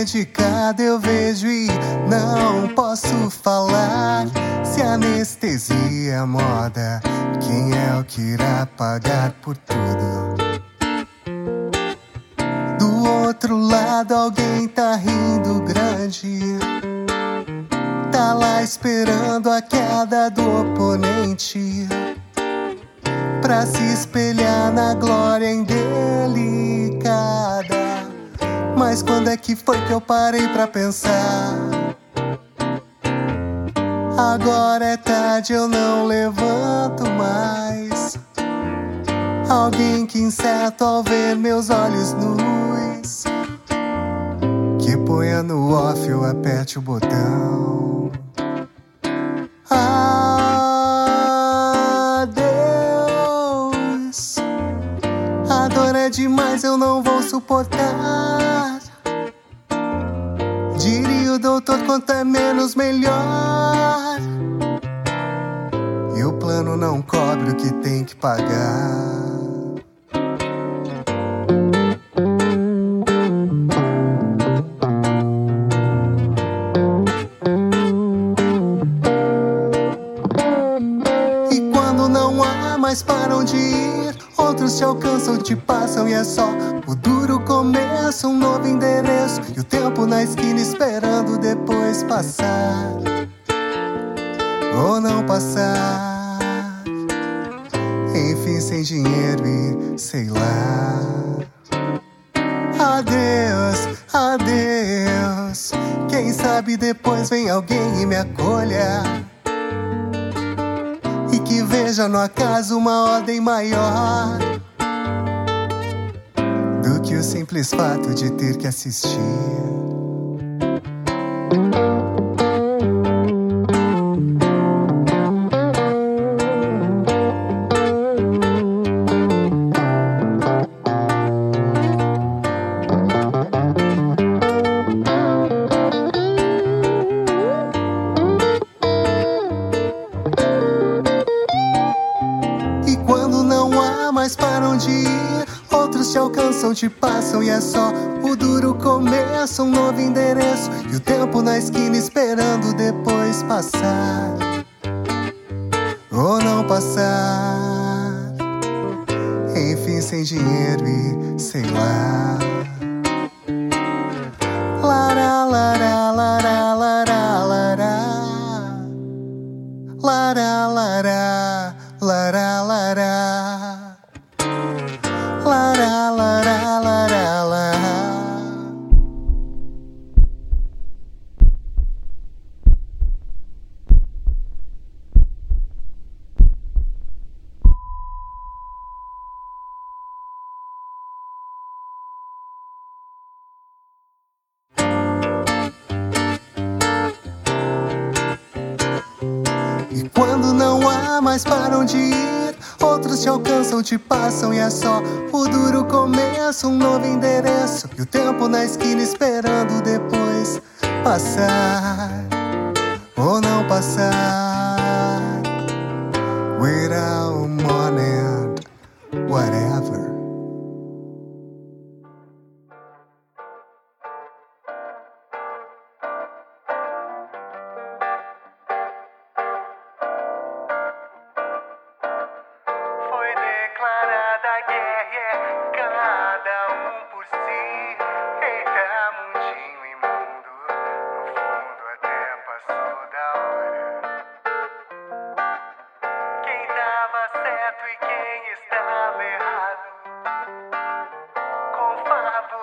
dedicada eu vejo e não posso falar. Se anestesia é moda, quem é o que irá pagar por tudo? Do outro lado alguém tá rindo grande, tá lá esperando a queda do oponente, pra se espelhar na glória indelicada. Mas quando é que foi que eu parei pra pensar? Agora é tarde, eu não levanto mais. Alguém que inseto ao ver meus olhos nus, que ponha no off ou aperte o botão. Adeus, a dor é demais, eu não vou suportar. Diria o doutor, quanto é menos melhor. E o plano não cobre o que tem que pagar. E quando não há mais para onde ir, outros te alcançam, te passam e é só o duro começo, um novo endereço e o tempo na esquina esperando depois passar ou não passar. Enfim, sem dinheiro e sei lá. Adeus, adeus. Quem sabe depois vem alguém e me acolha, e que veja no acaso uma ordem maior do que o simples fato de ter que assistir. E quando não há mais para onde ir, outros te alcançam, te passam e é só o duro começo, um novo endereço e o tempo na esquina esperando depois passar ou não passar. Enfim, sem dinheiro e sei lá. Lara, lara, lara, lara, lara. Lara, lara, lara, lara. Lara, lara, lara, lara. E quando não há mais para onde ir, outros te alcançam, te passam e é só o duro começo, um novo endereço e o tempo na esquina esperando depois passar ou não passar. Without money, whatever. Foi declarada a guerra, cada um por si. Eita, mundinho imundo, no fundo até passou da hora. Quem tava certo e quem estava errado, com favor.